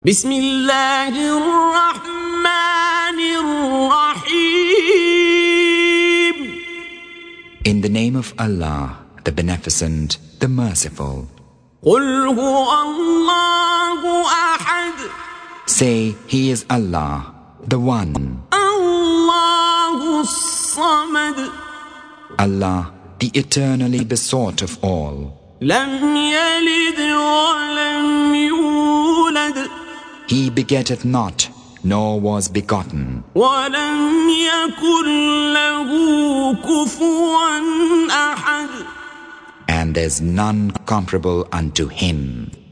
بسم الله الرحمن الرحيم. In the name of Allah, the Beneficent, the Merciful. قل هو الله أحد. Say, He is Allah, the One. الله الصمد. Allah, the eternally besought of all. لم يلد ولم يولد. He begetteth not, nor was begotten. ولم يكن له كفوا أحد. And there's none comparable unto Him.